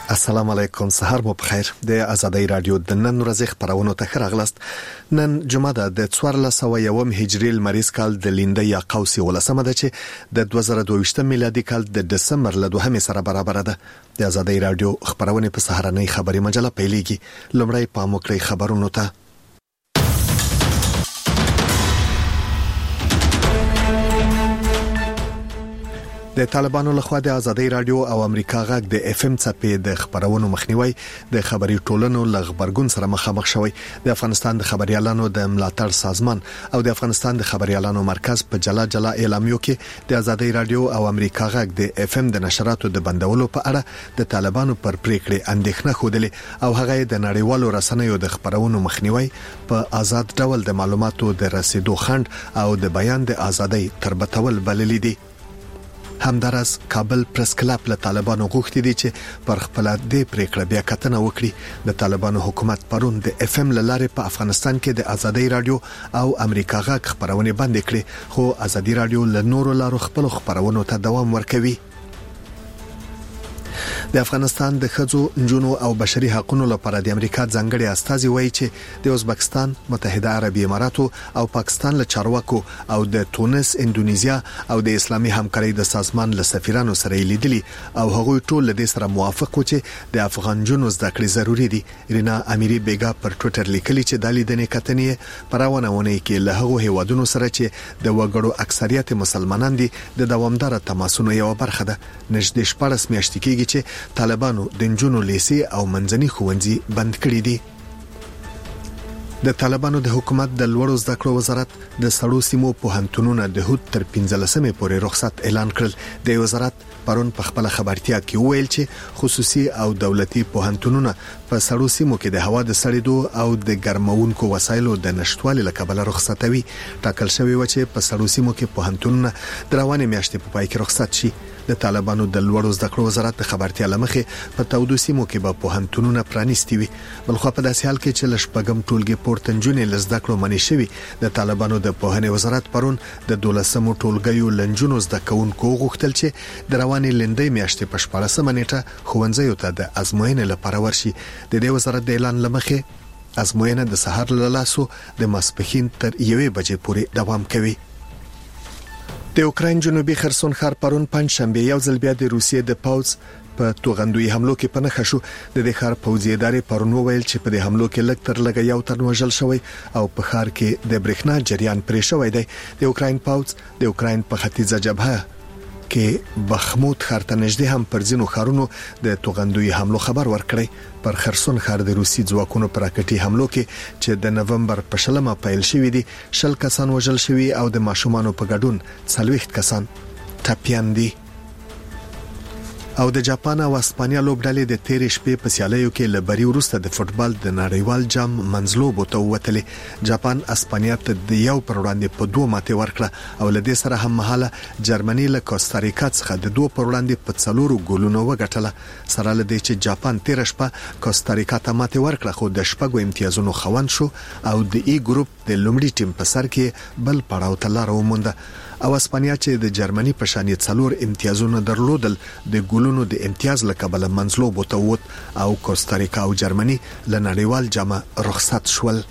السلام علیکم، سهار مو بخیر. د آزادۍ رادیو د نن ورځې خبرونو ته ښه. نن جمعه ده د 1401 هجري لمریز کال د لیندۍ یا قوسي ولسمه ده چې د 2022 میلادي کال د دسمبر له 2 سره برابر ده. د آزادۍ رادیو خبرونه په سهارنۍ خبري مجله پیلېږي. لومړی پام وکړئ خبرونو ته. د طالبانو لخوا د آزادۍ رادیو او امریکا غږ د اف ام څپې د خبرونو مخنیوي د خبري ټولنو لغبرګون سره مخامخ شوی. د افغانستان د خبريالانو د ملاتړ سازمان او د افغانستان د خبريالانو مرکز په جلا اعلامیو کې د آزادۍ رادیو او امریکا غږ د اف ام د نشراتو د بندولو په اړه د طالبانو پر پریکړې اندېښنه خوده او هغه د نړیوالو رسنیو د خبرونو مخنیوي په آزاد ډول د معلوماتو د رسیدو خند او د بیان د آزادۍ تربتول بللی دي. همدارس کابل پریس کلب له طالبانو غوښتي دي چې پر خپل د پریکړه بیا کتنه وکړي. د طالبانو حکومت پرون د اف ام لاره په افغانستان کې د آزادۍ رادیو او امریکا غږ خبرونه بند کړي، خو آزادۍ رادیو له نورو لارو خپل خبرونو ته دوام ورکوي. د افغانستان د ښځو، نجونو او بشري حقوقو لپاره د امریکا ځانګړي استازي وایي چې د ازبکستان، متحده عربي اماراتو او پاکستان له چارواکو او د تونس، اندونیزیا او د اسلامي همکارۍ د سازمان له سفیرانو سره لیدلي او هغوی ټول له دې سره موافق و چې د افغان جنونو زده کړې ضروری دي. رینا امیری بیگا پر ټوئیټر لیکلي چې د لیدنې کتنې پرونه کې له هغو هیوادونو سره چې د وګړو اکثریت مسلمانان دي د دوامدار تماسونو یو برخه ده. نږدې 14 میاشتې کېږي چې طالبانو د نجونو لیسې او منځني ښوونځي بند کړي دي. د طالبانو د حکومت د لوړو زده کړو وزارت د سړو سیمو پوهنتونونو د هوت تر 15مې پورې رخصت اعلان کړل. د وزارت پرون په خپل خبرتیا کې ویل چې خصوصي او دولتي پوهنتونونو په سړو سیمو کې د هوا د سړېدو او د ګرمونکو وسایلو د نشټوالي لکبل رخصتوي. ټاکل شوی و چې په سړو سیمو کې پوهنتونونو د روانې میاشتې په پای کې رخصت شي. د طالبانو د لوړو زده کړو وزارت د خبرتیا لمخې په تودو سیمو کې به پوهنتونونه پرانیستي وي. بلخو په داسې حال کې چې لشپږم ټولګي پورته نجونې لزده کړو منې شوی. د طالبانو د پوهنې وزارت پرون د 12مو ټولګیو لنجونو زده کوونکو غوښتل چې د روانې لندۍ میاشتې په 14مه نیټه ښوونځیو ته د ازموینې لپاره ورشي. د دې وزارت د اعلان لمخې ازموینه د سحر له لاسو د ماسپښین تر 1 بجې پورې دوام کوي. د اوکراین جنوبي خرسون ښار پرون پنځشنبه یو ځل بیا د روسیې د پوځ په توغندوی حملو کې پنهخه شو. د دې ښار پوځي ادارې پرون ویل چې په دې حملو کې لږ تر لږه یو تن وژل شوی او په ښار کې د برېښنا جریان پرې شوی دی. د اوکراین پوځ د اوکراین په ختیځه جبهه کې بخموت ښار ته نږدې هم پر ځینو ښارونو د توغندوی حملو خبر ورکړی. پر خرسون ښار د روسي ځواکونو پر راکټي حملو کې چې د نومبر په 20 پیل شوې دي 10 کسان وژل شوي او د ماشومانو په ګډون 40 کسان ټپيان دي. او د جاپان او اسپانیا لوبډلې د تیرې شپې په سیالیو کې لبري ورسته د فوتبال د نړیوال جام منځلوبو ته وتلې. جاپان اسپانیا ته د 1 پر وړاندې په 2 ماته ورکړه او له دې سره هم مهاله جرمني له کوستاریکا څخه د 2 پر وړاندې په 4 ګولونو وګټله. سره له دې چې جاپان تیر شپه کوستاریکا ته ماته ورکړه خو د شپږو امتیازونو خوند شو او د ای ګروپ د لومړي ټیم په سر کې بل پړاو ته لار ومونده. او اسپانیا چې د جرمني په شان 4 امتیازونه درلودل د ګولونو د امتیاز لکبل منځلوب ته ووت او کوستاریکا او جرمني له نړیوال جام رخصت شول.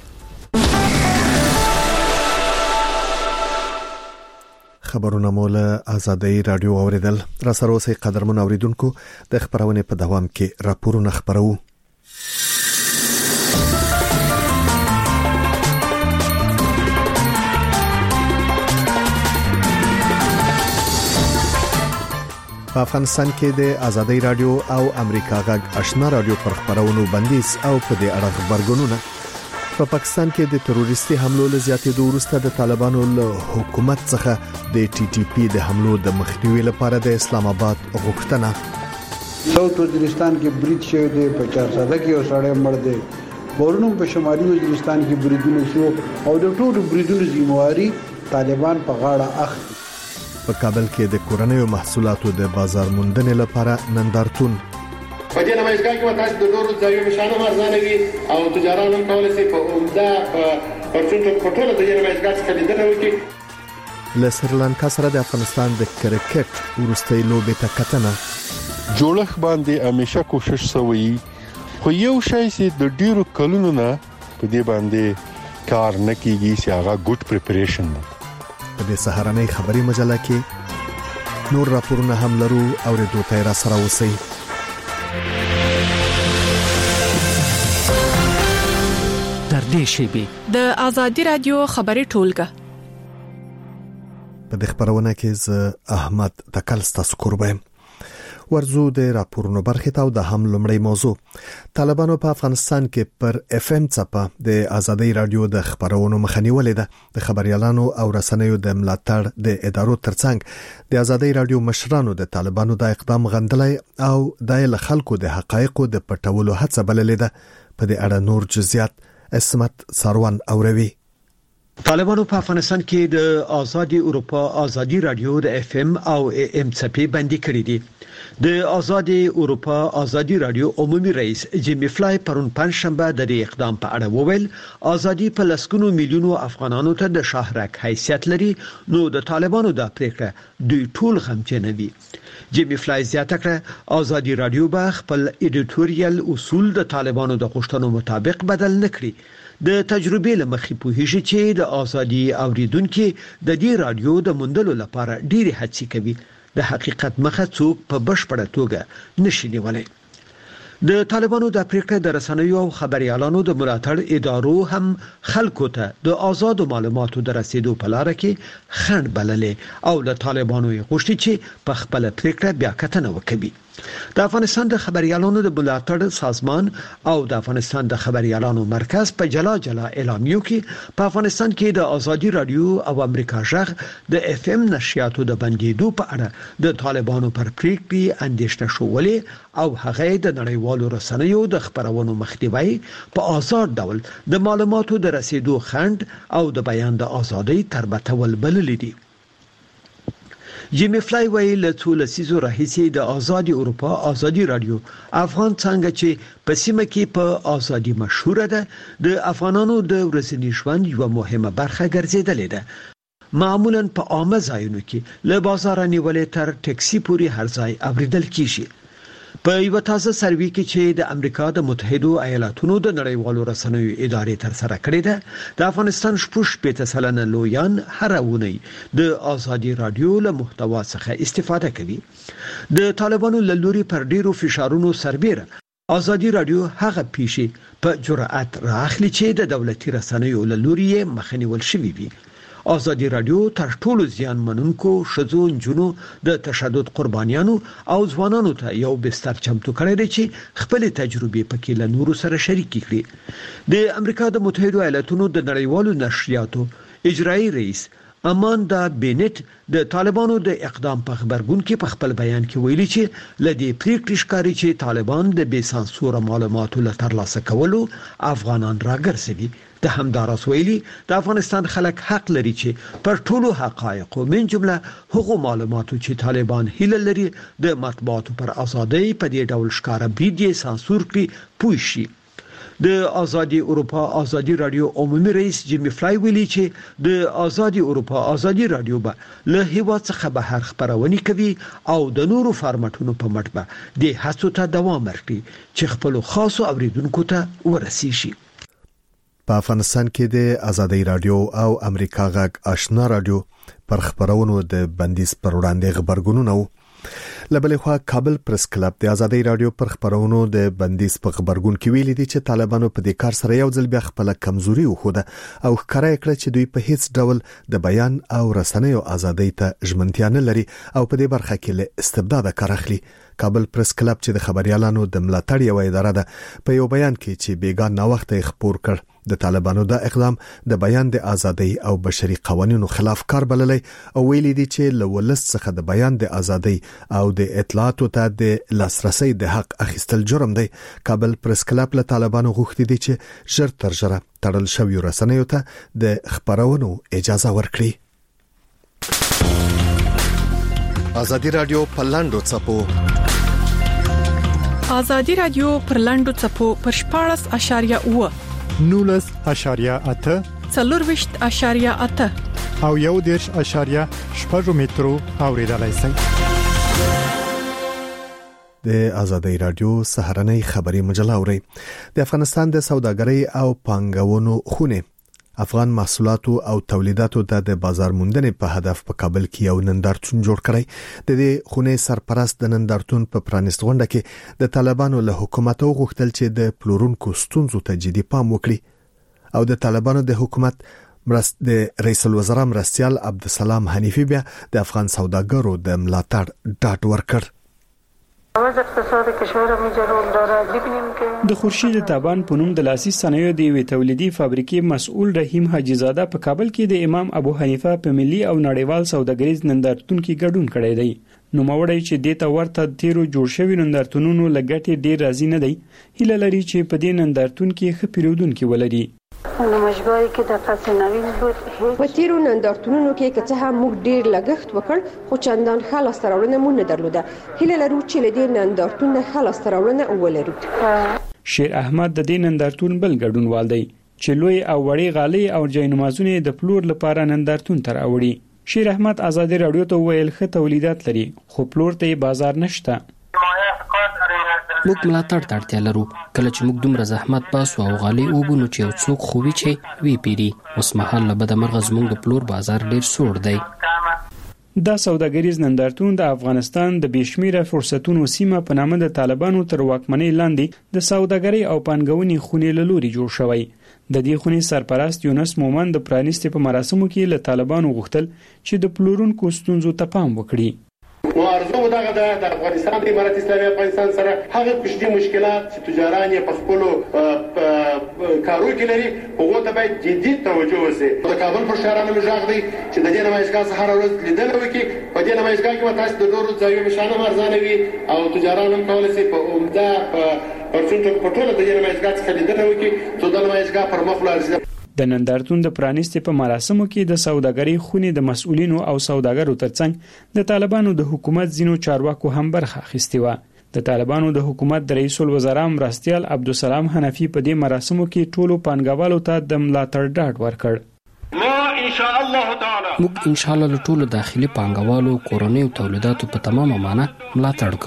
خبرونه مول آزادۍ رادیو اوریدل. را سره اوسې قدرمن اوریدونکو د خبرونه په دوام کې راپورونه خبرو. په افغانستان کې د آزادۍ رادیو او امریکا غږ آشنا رادیو پر خبرونو بندیز او په دې اړه خبرګونونه. په پاکستان کې د تروریستي حملو له زیاتېدو وروسته د طالبانو له حکومت څخه د ټي ټي پی د حملو د مخنیوي لپاره د اسلام آباد غوښتنه. ساوث وزیرستان کې برید شوی دی، په 400 کې اوسړې مړ دی. ورونو په شمالي وزیرستان کې بریدونه شو او د ټولو بریدونو ذمہواری طالبان په غاړه اخلي. په کابل کې د کورنیو محصولاتو د بازار موندنې لپاره نندارتون. په دې نمایشګاه کې وتاس د نورو ځایونو شانه ارزانه وي او تجاران هم کولای شي په عمده پرسنټ په ټول د نمایشګاه څخه لیدنه وکړي. له سریلانکا سره د افغانستان د کرکټ ورستۍ لوبې ته کتنه. جوړښت باندې همیشه کوشش شوی خو یو شی چې د ډیرو کلونو نه په دې باندې کار نه کیږي چې هغه ګډ پریپریشن ده. په دې سهارنۍ خبري مجله کې نور راپورونه هم لرو او ردو ته را سره اوسئ. در دې شیبه د آزادی رادیو خبري ټولګه په دې خبرونه کې ز احمد تکل ستاسو قربایم. ورزو د راپورونو برخه ته د هم لمړی موضوع طالبانو په افغانستان کې پر اف ام څپه د آزادی رادیو د خبرونو مخنیولې ده. د خبريالانو او رسنیو د ملاتړ د ادارو ترڅنګ د آزادی رادیو مشرانو د طالبانو د اقدام غندلای او د خلکو د حقایقو د پټولو هڅه بللې ده. په دې اړه نور جزئیات اسمت ساروان اوروي. طالبانو په افغانستان کې د آزادي اروپا آزادي رادیو د اف ام او ای ام څپې بندي کړې دي. د آزادي اروپا آزادي رادیو عمومي رئیس جیمی فلای پرون پنځشنبه د دې اقدام په اړه وویل آزادي په لسګونو میلیونو افغانانو ته د شاهرک حیثیت لري نو د طالبانو د پریکړه دوی ټول غمجنوي. جیمی فلای زیاته کړه آزادي رادیو به خپل ایډیټوریال اصول د طالبانو د غوښتنو مطابق بدل نکړي. د تجربې لمخې په هیڅ چې د آزادي اوریدونکو د دې رادیو د مندلو لپاره ډېری هڅې کوي. د حقیقت مخه څوک په بشپړه توګه نشي نیولای. د طالبانو د پریکړې د رسنیو او خبريالانو د ملاتړ ادارو هم خلکو ته د آزاد معلوماتو د رسیدو په لار کې خنډ بللې او له طالبانو یې غوښتي چې په خپل پریکړه بیا کتنه وکړي. د افغانستان د خبريالانو د ملاتړ سازمان او د افغانستان د خبريالانو مرکز په جلا اعلامیو کې په افغانستان کې د آزادي رادیو او امریکا ژغ د اف ام نشریاتو د بندیدو په اړه د طالبانو پر پریکړې اندېښنه شولې او هغه د نړیوالو رسنیو د خبرونو مخنیوي په آزاد ډول د معلوماتو د رسیدو خنډ او د بیان د ازادۍ تربتول بللې دي. جیمی فلای ویل څو لسیزو راهیسې د آزادي اروپا آزادي رادیو افغان څنګه چې په سیمه کې په آزادي مشهور ده د افغانانو د ورځني ژوند یو مهمه برخه ګرځیدلې ده. معمولا په عامه ځایونو کې له بازار نیولې تر ټکسي پورې هر ځای اوریدل کیږي. په یو تازه سروې کې چې د امریکا د متحده ایالاتونو د نړیوالو رسنیو ادارې تر سره کړې ده د افغانستان 80% لویان هر اونۍ د آزادي رادیو له محتوا څخه استفاده کوي. د طالبانو له لوري پر ډیرو فشارونو سربېره آزادي رادیو هغه پیښې په جرأت راخلي چې د دولتي رسنیو له لوري مخنیول شوی وي. آزادي رادیو تر ټولو زیان منونکو شذو جنونو د تشدد قربانیانو او ځوانانو ته یو بستر چمتو کړی دی چې خپل تجربې پکې له نورو سره شریک کړي. د امریکا د متحده ایالاتونو د نړیوالو نشریاتو اجرایی رئیس اماندا بینټ د طالبانو د اقدام په خبرګون کې په خپل بیان کې ویلي چې لدی پریکړې ښکاري چې طالبان د بے سانسور معلوماتو له ترلاسه کولو افغانان راګرځوي. د همداراز ویلي د افغانستان خلک حق لري چې پر ټولو حقایقو من جمله حقوق معلوماتو چې طالبان هیله لري د مطبوعاتو پر ازادۍ په دې ډول ښکارا برید سانسور کړي پوه شي. د آزادي اروپا آزادي رادیو عمومي رئیس جیمی فلای ویلي چې د آزادي اروپا آزادي رادیو به له هیواد څخه بهر خبرونه کوي او د نورو فارمټونو په مټ به د هڅو ته دوام ورکړي چې خپل خاصو اوریدونکو ته ورسیږي. په افغانستان کې د آزادی رادیو او امریکا غږ آشنا رادیو پر خبرونو د بندیز پر وړاندې خبرګونونه وو. لبلې خوا کابل پریس کلب د آزادی رادیو پر خبرونو د بندیز په خبرګون کې ویلي دي چې طالبانو په دې کار سره یو ځل بیا خپل کمزوري وښوده او ښکارا کړ چې دوی په هیڅ ډول د بیان او رسنیو ازادۍ ته ژمنتیا نه لري او په دې برخه کې له استبداد کار اخلي. کابل پریس کلب چې د خبريالانو د ملاتړ یو اداره ده په یو بیان کې چې بیګا نا وخت خبر کړ د طالبانو د اقدام د بیان د ازادۍ او بشري قوانینو خلاف کار بللی او ویلي دي چې لولس څخه د بیان د ازادۍ او د اطلاعاتو ته د لاسرسي د حق اخیستل جرم دی. کابل پریس کلب له طالبانو غوښتي دي چې ژر تر ژره تړل شوی رسنیو ته د خبرونو اجازه ورکړي. آزادی رادیو پلاندو چپو آزادی رادیو پر لاندو چپو پر 14.9 19.8 4.8 او 1.8 مترو اوریدلای شئ. د آزادۍ رادیو سهارنۍ خبري مجله اوري. د افغانستان د سوداګرۍ او پانګونو خونه افغان محصولاتو او تولیداتو د بازار موندنې په هدف په کابل کې یو نندارتون جوړ کړی. د دې خونه سرپرست د نندارتون په پرانیست غونډه کې د طالبانو له حکومت غوښتل چې د پلورونکو ستونزو ته جدي پام وکړي او د طالبانو د حکومت د رئیس الوزرا مرستیال عبدالسلام حنیفی بیا د افغان سوداګرو د ملاتړ ډاډ ورکړ. د خورشید تابان په نوم د لاسي صنایعو د یوې تولیدي فابریکې مسؤل رحیم حاجی زاده په کابل کې د امام ابو حنیفه په ملي او نړیوال سوداګریز نندارتون کې ګډون کړی دی. نو موړی چې د تا ورته تیرو جوړ شوی نندارتونونو لګټي ډیر راضي نه دی. هیله لري چې په دې نندارتون کې ښه پیرودونکو ولري. په تیرو نندارتونونو کې که څه هم موږ ډیر لګښت وکړ خو چندان ښه لاسته راوړنه مو نه درلوده. هیله لرو چې له دې نندارتون نه ښه لاسته راوړنه ولرو. شیر احمد د دې نندارتون بل ګډونوال دی چې لوی او وړې غالۍ او جاینمازونه د پلور لپاره نندارتون تر اوړي. شیر احمد آزادۍ رادیو ته ویل ښه تولیدات لري خو پلور ته بازار نشته. موږ ملاتړ ته اړتیا لرو. کله چې موږ دومره زحمت باسو او غالۍ وبونو چې یو څوک خووي چې وی پیری اوس مهال له بده مرغه زموږ د پلور بازار ډیر سوړ دی. دا سوداګریز نندارتون د افغانستان د بشمیره فرصتونو سیمه په نامه د طالبانو تر واکمنۍ لاندې د سوداګرۍ او پانګونې خونې له لوري جوړ شوی. د دې خونې سرپرست یونس مومن د پرانیستي په مراسمو کې له طالبانو غوښتل چې د پلورونکو ستونزو ته پام وکړي. معارضه دغه د افغانستان د امارت اسلامي افغانستان سره هغه کوچني مشکلات چې تجاران یې په خپل کارو کې لري هغه ته باید جدي توجه وشي. د کابل پر شهرانو مژغ دی چې د دې نمایشګاه څخه هر ورځ لیدل وکړي. په دې نمایشګاه کې تاسو د نورو ځایونو نشانه ارزانه وي او تجاران هم کولای شي په عمده پرڅنټ په ټوله د دې نمایشګاه څخه لیدل وکړي چې د نمایشګاه پر مخ لاړ. د نندارتون د پرانیستي په مراسمو کې د سوداګرۍ خونې د مسؤلینو او سوداګرو ترڅنګ د طالبانو د حکومت ځینو چارواکو هم برخه اخیستې و. د طالبانو د حکومت د رئیس الوزرا مرستیال عبدالسلام حنیفی په دې مراسمو کې ټولو پانګوالو ته د ملاتړ ډاډ ورکړ. موږ ان شاء الله له ټولو داخلي پانګوالو کورنۍ او تولیداتو په تمامه معنی ملاتړ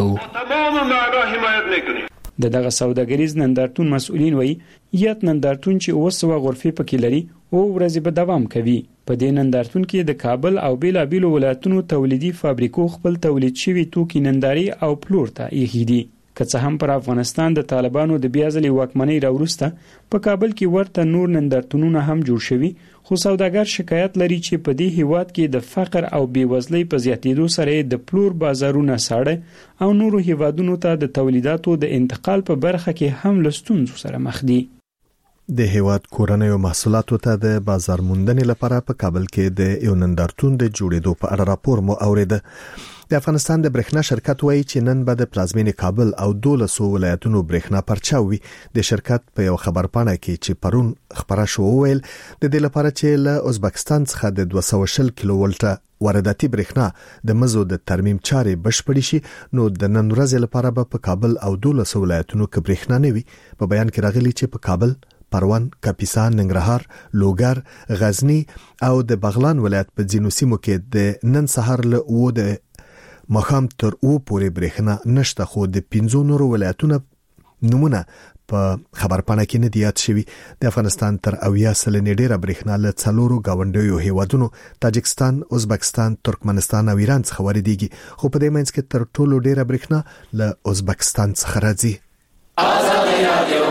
کوو. دغه سوداګریز نندارتون مسؤلین وایي یت نندارتون چې 200 غرفې پکې لري او ورځې به دوام کوي. په دې نندارتون کې د کابل او بیلابیلو ولایتونو تولیدي فابریکو خپل تولید شوی توکي ننداري او پلور ته ایښي دي. که څه هم پر افغانستان د طالبانو د بیا ځلې واکمنۍ راوروسته په کابل کې ورته نور نندارتونونه هم جوړ شوي خو سوداګر شکایت لري چې په دې هیواد کې د فقر او بیوزلۍ په زیاتېدو سره د پلور بازارونه ساړه او نورو هیوادونو ته د تولیداتو د انتقال په برخه کې هم له ستونزو سره مخ دي. د هیواد کورنۍ محصولاتو ته د بازار موندنې لپاره په کابل کې د یو نندارتون د جوړېدو په اړه راپور مو اوریده. د افغانستان د برېښنا شرکت وایي چې نن به د پلازمینې کابل او 12 ولایتونو برېښنا پرچاوي. د شرکت په یو خبرپاڼه کې چې پرون خبره شو ویل د دې لپاره چې له ازبکستان څخه د 220 کیلو ولټه وارداتي برېښنا د مزو د ترمیم چارې بشپړې شي نو د نن ورځې لپاره به په کابل او 12 ولایتونو کې برېښنا نه وي. په بیان کې راغلي چې په کابل، پروان، کاپیسا، ننګرهار، لوګر، غزنی او د بغلان ولایت په ځینو سیمو کې د نن سهار له و د مخام تر او پورې برېښنا نشته خو د 15 نورو ولایتونو نمونه په خبرپاڼه کې نه دی یاد شوی. د افغانستان تر 80% ډیره برېښنا له څلورو گاونډیو هیوادونو تاجکستان، ازبکستان، ترکمنستان او ایران څخه واردېږي خو په دې منځ کې تر ټولو ډیره برېښنا له ازبکستان څخه راځي. آزادۍ رادیو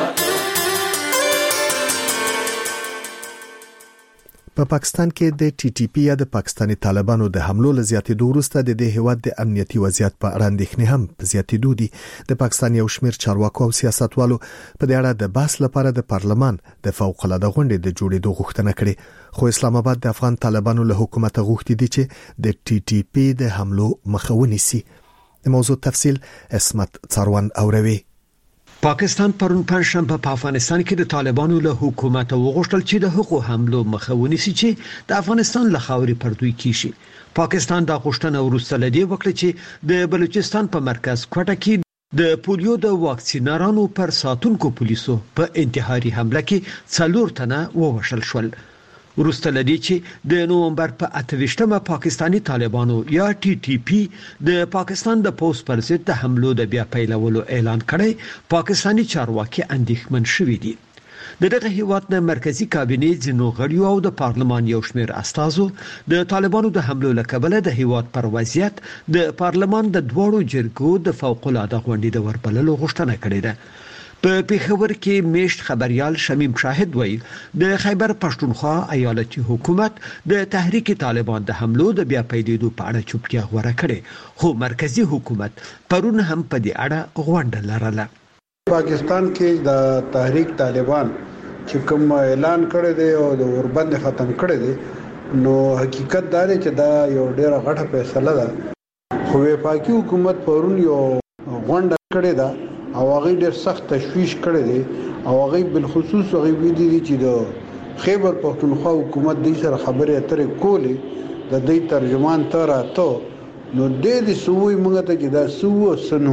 په پاکستان کې د ټي ټي پی یا د پاکستاني طالبانو د حملو له زیاتېدو وروسته د دې هیواد د امنیتي وضعیت په اړه اندېښنې هم په زیاتېدو دي. د پاکستان یو شمېر چارواکو او سیاستوالو په دې اړه د بحث لپاره د پارلمان د فوق العاده غونډې د جوړېدو غوښتنه کړې خو اسلام آباد د افغان طالبانو له حکومت غوښتي دي چې د ټي ټي پی د حملو مخه ونیسي. د موضوع تفصیل اسمت څاروان اوروي. پاکستان پرون پنځشنبه په افغانستان کې د طالبانو له حکومت وغوښتل چې د حقوق حملو مخه ونیسي چې د افغانستان له خاورې پردوي کیږي. پاکستان دا غوښتنه وروسته لدی وکړه چې د بلوچستان په مرکز کوټه کې د پولیو د واکسینارانو پر ساتونکو پولیسو په انتحاري حمله کې 4 تنه ووژل شول. وروسته لدی چې د نوومبر په 28مه پاکستانی طالبانو یا ټي ټي پی د پاکستان د پوس پر ضد د حملو د بیا پیلولو اعلان کړی، پاکستانی چارواکي اندېښمن شوي دي. دغه هیواد د مرکزی کابینه ځینو غړیو او د پارلمان یو شمېر استازو د طالبانو د حملو لکبله د هیواد پر وضعیت د پارلمان د دوړو جرګو د فوق العاده غونډې د وربللو غوښتنه کړې ده. په پیښور کې میشت خبريال شمیم شاهد وایي د خیبر پښتونخوا ایالتي حکومت د تحریک طالبان د حملو د بیا پیلېدو په اړه چوپتیا غوره کړې، خو مرکزی حکومت پرون هم په دې اړه غونډه لرله. پاکستان کې د تحریک طالبان چې کوم اعلان کړی دی او د اوربند ختم کړی دی، نو حقیقت دا دی چې دا یو ډېر غټه فیصله ده. خو وفاقي حکومت پرون یو غونډه کړې ده او هغه ډېر سخت تشویش کړی دی او هغه بل خصوص هغه ویلي دي چې د خیبر پښتونخوا حکومت د سره خبرې اترې کولې، د دې ترجمان تر اته نو د دې سوي موږ ته چې دا سوو سنو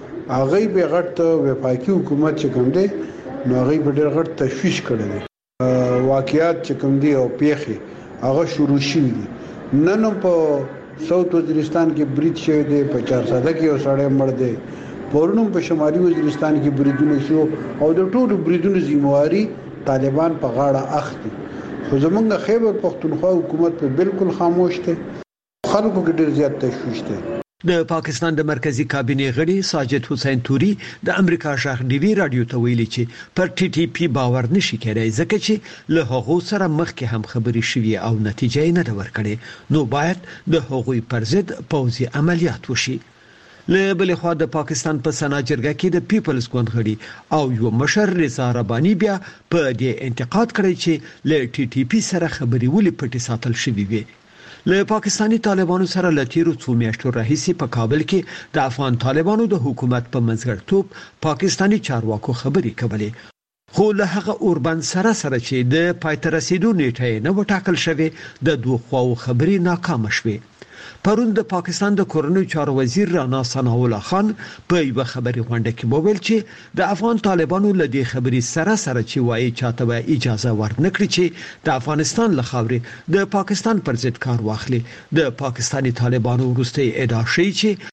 هغه به غټ وفاقي حکومت چې کوم دی نو هغه به ډېر غټ تشویش کړی دی. واقعیات چې کوم دی او پیښې هغه شروع شوي دي. نن په ساوث وزیرستان کې برید شوی دی، په 400 کې یو سړی مړ دی، پرونم په شمالي وزیرستان کې بریدونه شو او د ټولو بریدونو ذمہواری طالبان په غاړه اخلي. خو زمونږ خیبر پښتونخوا حکومت په بالکل خاموش دی، خلکو کې ډېر زیات تشویش دی. د پاکستان د مرکزی کابینه غړي ساجد حسین توري د امریکا شاخ ډي وی رادیو ته ویلي چې پر ټي ټي پی باور نشي کېدای ځکه چې له هغو سره مخکې هم خبري شوي او نتیجه یې نه ورکړي، نو باید د هغوی پر ضد پوځي عملیات وشي. له بل خوا د پاکستان په سنا جرګه کې د پیپلز ګوند غړي او یو مشر رضا رباني بیا په دې انتقاد کړی چې له ټي ټي پی سره خبري ولې پټي ساتل شوي وي. له پاکستانی طالبانو سره لتیرو څو میاشتو راهیسې په کابل کې د افغان طالبانو د حکومت په منځګړیتوب پاکستانی چارواکو خبري کولې، خو له هغه اوربند سره چې د پایته رسیدو نیټه نه وټاکل شوې د دوه خواو خبري ناکام شوې. پرون د پاکستان د کورنۍ چارو وزیر رانا ثناء الله خان په یو خبري غونډه کې وویل چې د افغان طالبانو له دې خبري سره چې وایي چاته به اجازه ورنکړي چې د افغانستان له خاورې د پاکستان پر ضد کار واخلي. د پاکستانی طالبانو وروستي ادعا شي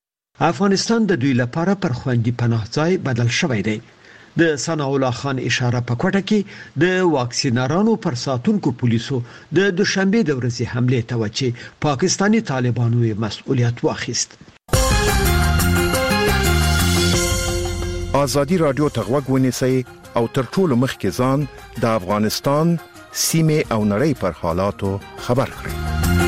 چې افغانستان د دوی لپاره پر خوندي پناه ځای بدل شوی دی. د ثناء الله خان اشاره په کوټه کې د واکسینرانو پر ساتونکو پولیسو د دوشنبه د ورځې حمله ته وچی پاکستانی طالبانو یې مسؤلیت واخیست. آزادی رادیو تغوږ ونیسئ او تر ټولو مخکې ځان د افغانستان سیمه او نړۍ پر حالاتو خبر کړئ.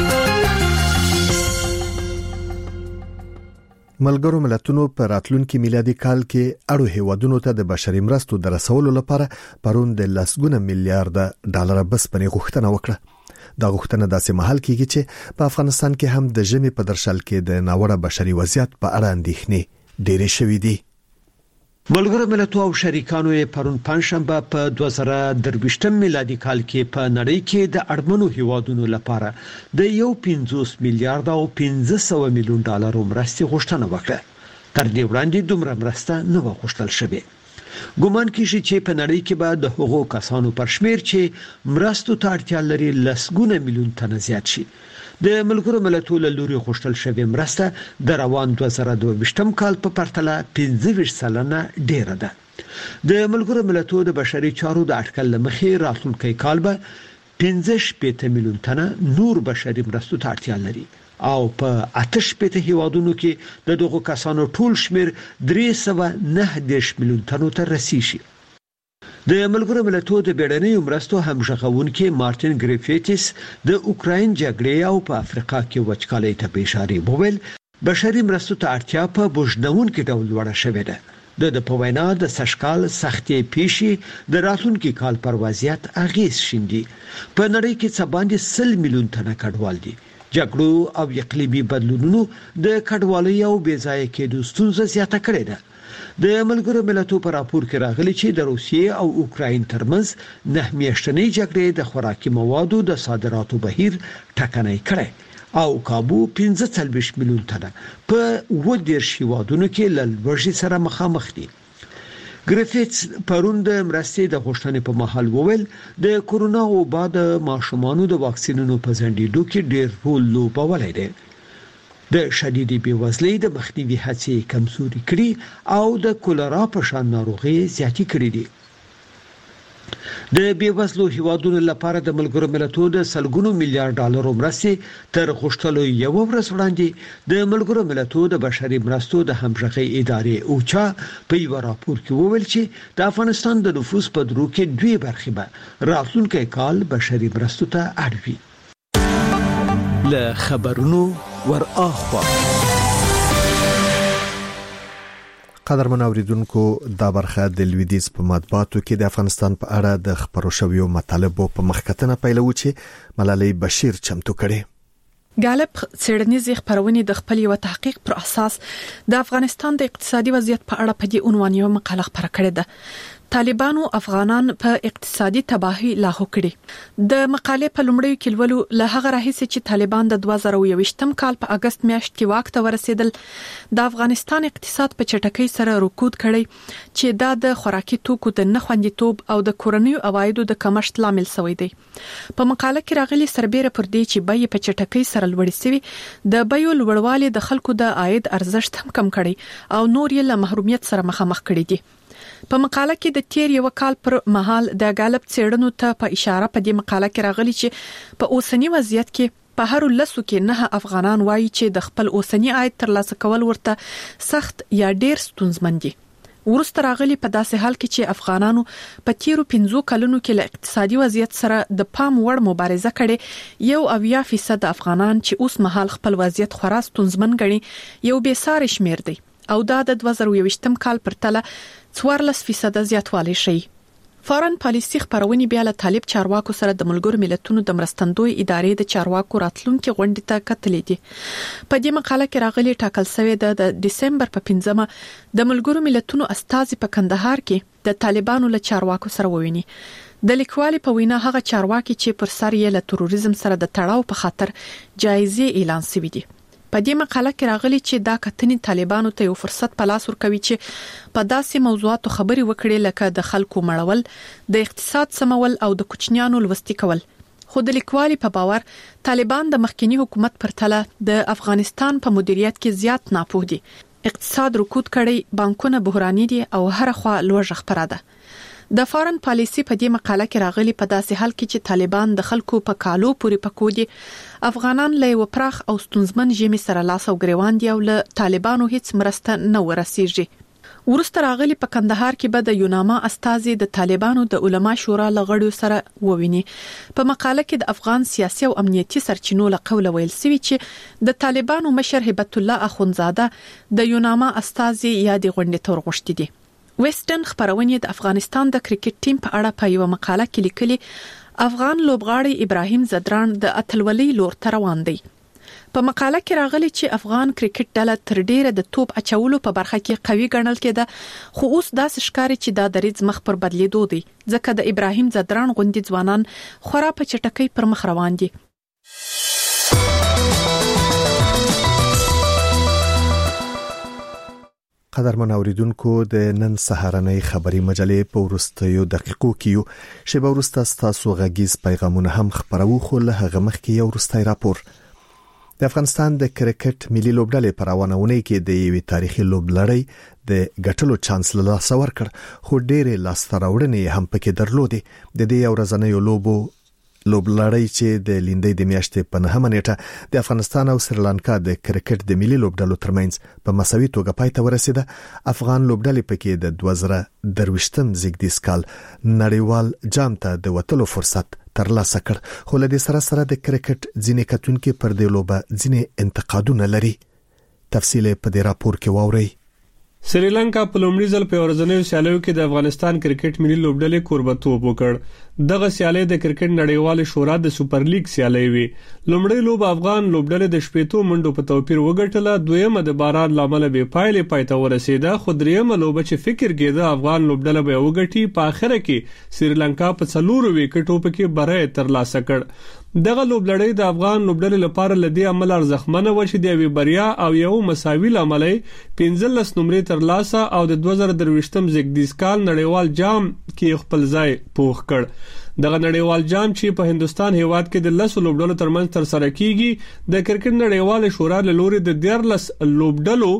ملګرو ملتونو په راتلونکي میلادي کال کې اړو هیوادونو ته د بشري مرستو د رسولو لپاره پرون د لسګونه میلیارډ ډالر بسپنې غوښتنه وکړه. دا غوښتنه داسې مهال کېږي چې په افغانستان کې هم د ژمي په درشل کې د ناوړه بشري وضعیت په اړه اندېښنې ډېرې شوې دي. ملګرو ملتونو او شریکانو یې پرون پنځشنبه په 2023 میلادي کال کې په نړۍ کې د اړمنو هیوادونو لپاره د 1.50 میلیارډ او 500 میلیون ډالر مرستې غوښتنه وکړه. تر دې وړاندې دومره مرسته نه و غوښتل شوې. ګومان کیږي چې په نړۍ کې به د هغو کسانو پر شمیر چې مرستو ته اړتیا لري لسګونه میلیون تنه زیات شي. د ملګرو ملتونو له لوري غوښتل شوې مرسته د روان 2022 کال په پرتله 25% ډیره ده. د ملګرو ملتونو د بشري چارو د اټکل لمخې راتلونکي کال به 15 میلیون تنه نور بشري مرستو ته اړتیا لري او په 8 هیوادونو کې د دغو کسانو ټول شمیر 390 میلیون تنو ته رسیږي. د ملګرو ملتونو د بیړنیو مرستو همغږونکي مارټین ګریفیتس د اوکراین جګړې او په افریقا کې وچکالۍ ته اشاره وکړل. بشري مرستو ته اړتیا په بوجدونکو ډول لوړه شوې ده. د په وینا د سشکال سختي پیشي د راتلونکي کال پر وضعیت اغیز شیندي. په نړۍ کې څه باندې 100 میلیون تنه کډوال دي. جګړو او اقلیمي بدلونونو د کډوالۍ او بېځایه کېدو ستونزه زیاته کړې ده. د ملګرو ملتونو په راپور کې راغلي چې د روسیې او اوکراین ترمنځ 9 میاشتنۍ جګړې د خوراکي موادو د صادراتو بهیر ټکنۍ کړې او کابو 15 میلیون تنه په 10 هیوادونو کې له لوږې سره مخامخ دي. ګریفټس پرون د مرستې د غوښتنې په محل وویل د کورونا او بعد ماشومانو د واکسینونو په ځنډېدو کې ډېر رول لوبولی دی. د شدیدې بېوزلۍ د مخنیوي هڅې کمزوري کړي او د کولرا په شان ناروغي زیاتې کړې دي. د بیوزلو هیوادونو لپاره د ملګرو ملتونو د سلګونو میلیارډ ډالرو مرستې تر غوښتلو یو ورځ وړاندې د ملګرو ملتونو د بشري مرستو د همغږي ادارې اوچا په یو راپور کې وویل چې د افغانستان د نفوس په درو کې 2 برخې به راتلونکي کال بشري مرستو ته اړوي. له خبرونو ور اخوا قدرمن اوریدونکو دا برخه د لویدیز په مطبوعاتو کې د افغانستان په اړه د خبرو شویو مطالبو په مخکتنه پیلو چې ملالۍ بشیر چمتو کړي. غالب څېړنیزې خبرونه د خپل یو تحقیق پر اساس د افغانستان د اقتصادي وضعیت په اړه په دې عنوان یو مقاله خبره کړې ده. طالبانو افغانان په اقتصادي تباهي لاهو کړي. د مقالې په لومړیو کې ولولو له هغه راهیسې چې طالبان د 2021م کال په اگست میاشت کې واک ته ورسېدل د افغانستان اقتصاد په چټکۍ سره رکود کړي چې دا د خوراکي توکو د نخوندیتوب او د کورنیو عوایدو د کمښت لامل شوی دی. په مقاله کې راغلي سربېره پر دې چې بیې په چټکۍ سره لوړې شوي د بیو لوړوالی د خلکو د عاید ارزښت هم کم کړي او نور یې له محرومیت سره مخامخ کړي دي. په مقاله کې د تیر یو کال پر مهال د غالب څېړنو ته په اشاره په دې مقاله کې راغلي چې په اوسنی وضعیت کې په هر لسو کې 9 افغانان وایي چې د خپل اوسنی عاید ترلاسه کول ورته سخت یا ډیر ستونزمن دي. ورسته راغلي په داسې حال کې چې افغانانو په تیرو 15 کلونو کې له اقتصادي وضعیت سره د پام وړ مبارزه کړې 1% افغانان چې اوس مهال خپل وضعیت خورا ستونزمن ګڼي یو بې ساري شمیر دی او دا د 2021م کال پر تله 14% زیاتوالی شي. فارن پالیسي خبرونه بیا له طالب چارواکو سره د ملګرو ملتونو د مرستندوی ادارې د چارواکو راتلونکو غونډې ته کتلې دي. په دې مقاله کې راغلي ټاکل شوی د دسمبر په 15مه د ملګرو ملتونو استازي په کندهار کې د طالبانو له چارواکو سره وویني. د لیکوالي په وینا هغه چارواکي چې پر سر یې له تروریزم سره د تړاو په خاطر جایزې اعلان شوی دي. په دې مقاله کې راغلي چې دا کتنې طالبانو ته یو فرصت په لاس ورکوي چې په داسې موضوعاتو خبري وکړي لکه د خلکو مړول، د اقتصاد سمول او د کوچنیانو لوستي کول. خو د لیکوالي په باور طالبان د مخکنی حکومت پر تله د افغانستان په مدیریت کې زیات ناپوه دي. اقتصاد رکود کړي، بانکونه بحراني دي او هر خوا لوړ خبره ده. د فارن پالیسي په دې مقاله کې راغلي په داسې حال کې چې طالبان د خلکو په کالو پورې پکودي افغانان له وپراخ او ستونزمن ژمي سره لاس او ګریوان دي او له طالبانو هیڅ مرسته نه ورسیږي. ورسته راغلي په کندهار کې به د یوناما استازي د طالبانو د علما شورا لغړیو سره وویني. په مقاله کې د افغان سیاسي او امنیتي سرچینو له قوله ویل شوی چې د طالبانو مشر هبت الله اخونزاده د یوناما استازي یادې غونډې ته ورغښتي دي. ویسټرن خبرونه د افغانستان د کرکټ ټیم په اړه په یو مقاله کې لیکلي افغان لوبغاړی ابراهیم زدران د اتلولۍ لور ته روان دی. په مقاله کې راغلي چې افغان کرکټ ډله تر ډیره د توپ اچولو په برخه کې قوي ګڼل کېده خو اوس داسې ښکاري چې دا دریځ مخ پر بدلیدو دی ځکه د ابراهیم زدران غوندي ځوانان خورا په چټکۍ پر مخ روان دي. قدرمن اوریدونکو د نن سهارنۍ خبري مجلې په ورستیو دقیقو کې شیبه ورسته تاسو غږیز پیغامونه هم خبرو خو له هغه مخکې یو ورستای راپور. د افغانستان د کرکټ ملي لوبډلې په روانونه کې د یوې تاریخي لوبلړۍ د ګټلو چانس له لاسه ورکړ خو ډېرې لاسته راوړنې هم پکې درلودې. د دې ورځنیو لوبلړۍ چې د لیندۍ د میاشتې په 9مه نیټه د افغانستان او سریلانکا د کرکټ د ملي لوبډلو ترمنځ په مساوي توګه پای ته ورسیده. افغان لوبډلې پکې د 2023م زیږدیز کال نړیوال جام ته د وټلو فرصت ترلاسه کړ خو له دې سره د کرکټ ځینې کتونکو پر دې لوبه ځینې انتقادونه لري. تفصیل په دې راپور کې واورئ. سریلانکا په لومړي ځل په ورځنیو سیالیو کې د افغانستان کرکټ ملي لوبډلې کوربتوب وکړ. دغه سیالي د کرکټ نړیوال شورا د سوپر لیګ سیالي وي. لومړی لوب افغان لوبډلې د شپېتو منډو په توپیر وګټله، دویمه د باران لامل به پایلې پاتې ورسېده، خو دریمه لوب چې فکر کېده افغان لوبډله به وګټي په اخر کې سریلانکا په 4 وکټو پکې بری ترلاسه کړ. دغه لوبډلې د افغان لوبډلې لپاره لدی عمل ارزښتمنه و چې د وی بریا او یو مساوي لامل 15 نمرې ترلاسه او د 2023م زګدیز کال نړیوال جام کې خپل ځای پوخ کړ. دغه نړیوال جام چې په هندستان هیواد کې د 10 لوبډلو ترمنځ تر سره کیږي د کرکټ نړیوال شورا له لوري د 14 لوبډلو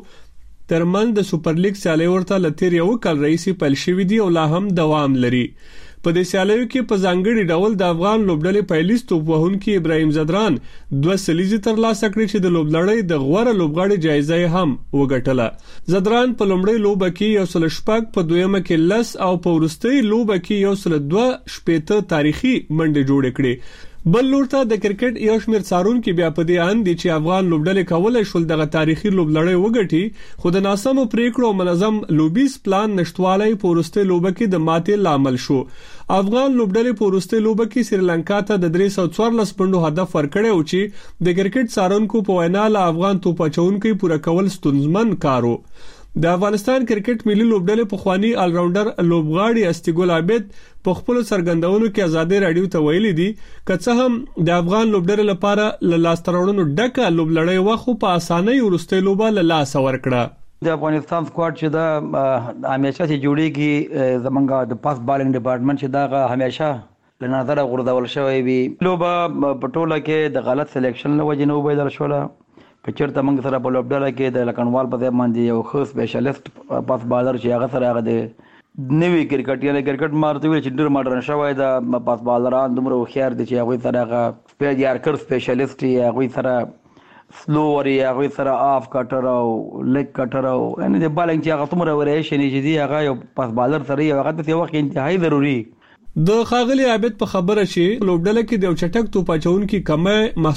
ترمنځ د سوپر لیګ سیالي ورته لتیر یو کال رئیسي پیل شوې دي او لا هم دوام لري. په دې سیالیو کې په ځانګړي ډول د افغان لوبډلې پایلیست توپ وهونکي ابراهیم زدران 2 سلیزي ترلاسه کړې چې د لوبلړۍ د غوړه لوبغاړي جایزه هم وګټله. زدران په لومړۍ لوب کې 106 په دویمه کې 10 او په وروستۍ لوب کې 102 شپېته تاریخي منډې جوړ کړې. بل لور ته د کرکټ یو شمېر څارونکو بیا په دې اند دي چې افغان لوبډلې کولای شول دغه تاریخي لوبلړۍ وګټي، خو د ناسمو پریکړو او منظم لوبیز پلان نشټوالی په وروستۍ لوب کې د ماتې لامل شو. افغان لوبډلې په وروستۍ لوب کې سریلانکا ته د 314 پوینټو هدف ورکړی و چې د کرکټ څارونکو په وینا له افغان توپ اچونکو پوره کول ستونزمن کارو. د افغانستان کرکټ ملي لوبډلې په خواني آل راونډر لوبغاړي استګل عابد په خپل سرګندونو کې آزادي رادیو ته ویلي دي که هم د افغان لوبډلې لپاره له لاسترونو ډکه لوبلړۍ واخو په اسانۍ ورسته لوبه له لاس ورکړه. د افغانستان سکواډ چې دا همیشه چې جوړیږي زمونږ د پاس بالینګ ډپارټمنټ چې دا همیشه له نظر غورځول شوی وي. لوبه په ټوله کې د غلط سلیکشن له وجې نه وبایدل شوله. کچرته موږ سره په لوبډله کې د لکنوال په ځای باندې یو ښه سپیشلیست پاس بالر چې هغه سره هغه د نوی کرکټ یعنی کرکټ مارته ویل چې ډېر ماډرن شوی د پاس بالران دومره خيار دي چې هغه سره هغه سپیډ یارکر سپیشلیست هغه سره سلو وري هغه سره اف کټر او لیګ کټر او ان د بالینګ چې هغه تومره وریشن چې دی هغه یو پاس بالر سره هغه د یو وخت انتهایی ضروری. د خاغلی عابد په خبره چې لوبډله کې د چټک توپ اچونکو کمه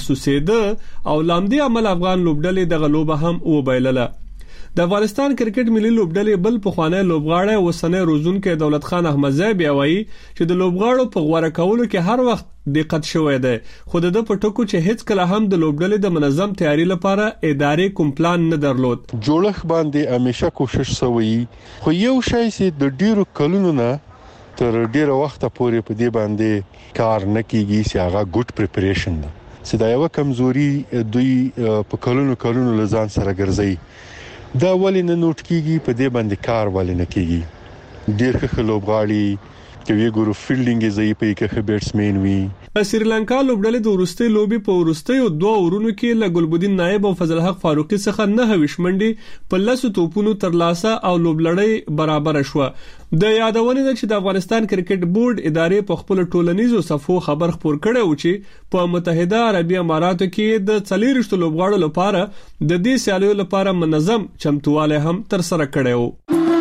محسوسېده او لامدي عمل افغان لوبډلې د غلوبه هم وبایلله. د افغانستان کرکټ ملي لوبډلې بل په خوانه لوبغاړی وسنه روزونکو دولت خان احمدزی بیا وایي چې د لوبغاړو په غوړه کولو کې هر وخت دقت شوی دی، خو د پټکو چې هیڅ کله هم د لوبډلې د منظم تیاری لپاره ادارې کوم پلان نه درلود. جوړښت باندې همیشه کوشش شوی، خو یو شی چې د ډیرو کلونو نه تر ډیره وخت پورې په دې باندې کار نه کیږي چې هغه ګډ پریپریشن ده، چې دا یو کمزوري دوی په کلونو لزان سره ګرځي. دا ولې نه نوٹ کیږي، په دې باندې کار ولې نه کیږي. ډیر ښه لوبغاړي چې وی ګورو فیلډینګ یې ځای په کې بیټسمن وي. سریلانکا لوبډلې د ورستۍ لوبي په ورستۍ 2 اورونو کې له ګلبدین نائب او فضل حق فاروقي څخه 9 وشمنډي په 10 توپونو ترلاسه او لوبلړۍ برابر شو. د یادونه ده چې د افغانستان کرکټ بورډ ادارې په خپل ټولنیزو صفحو خبر خپور کړی و چې په متحده عربی اماراتو کې د 40 لوبغاړو لپاره د دې سیالیو لپاره منظم چمتواله هم تر سره کړی و.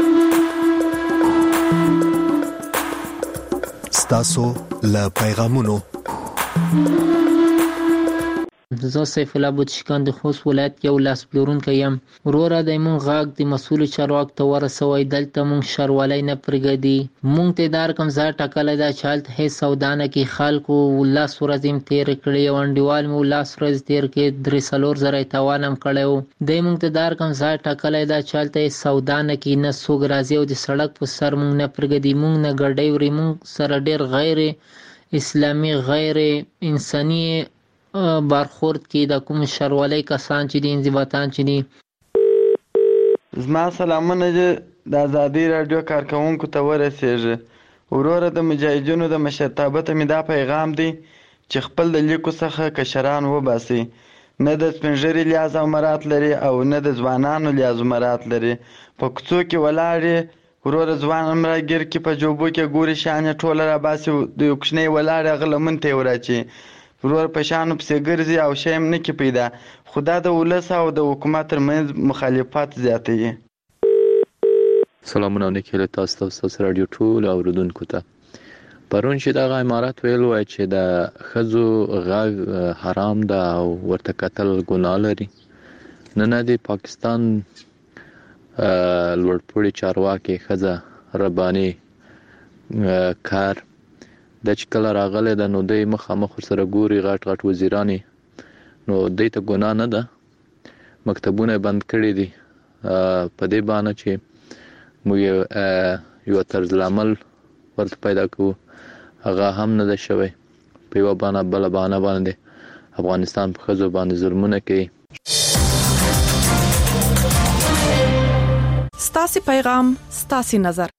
ستاسو له پیغامونو زه سیف الله بوتشکان د خوست ولایت یو لاس پلورونکی یم. وروره د مونږ غاګ د مسؤل چارواکو ته ورسوي، دلته مونږ شرولای نه پرګدي. مونږ ته دار کوم ځای ټاکل دا چالت هي سودانه کې خلکو لاس ورځم تیر کړی او انډیوال مو لاس ورځ تیر کې 3 زره توانم کړو. د مونږ ته دار کوم ځای ټاکل دا چالت هي سودانه کې نه سوګ راځي او د سړک په سر مونږ نه پرګدي. مونږ نه ګړډي وري مونږ سره ډیر غیر اسلامي غیر انساني برخورد کې د کوم شرولای کسان چې د انضباطان چې دي. زما سلامونه د ازادي رادیو کارکونکو ته ورسیږي. وروره د مجاهدینو د مشرتابه ته مې دا پیغام دی چې خپل د لیکو څخه کشران وباسي. نه د سپینږیري لیاز او مرات لري او نه د ځوانانو لیاز او مرات لري. په کوڅو کې ولاړې وروره ځوان امراګیر کې په جوبو کې ګوري شانې ټوله راباسي د یو کوچنی ولاړې هغه لمن ته وراچي. ورور په شانو پسې ګرځي او شیم نه کې پیدا. خدا د ولس او د حکومت ترمنځ مخالفت زیاتوي. سلامونه نیکه تاسو رادیو ټول اوریدونکو ته. پرون چې دغه امارات ویل وای چې د خزو غږ حرام ده او ورته قتل ګناه لري. نن د پاکستان لوړپوړي چارواکي خزه رباني کار د چکل راغله د نو د مخامخ سره ګوري غټ وزیرانی نو د ته ګنا نه ده مکتبونه بند کړي دي په دې باندې چې موږ یو طرز العمل ورته پیدا کوو هغه هم نه ده شوی په یو باندې باندې افغانستان په خزو باندې ظلمونه کوي. ستاسي پیغام ستاسي نظر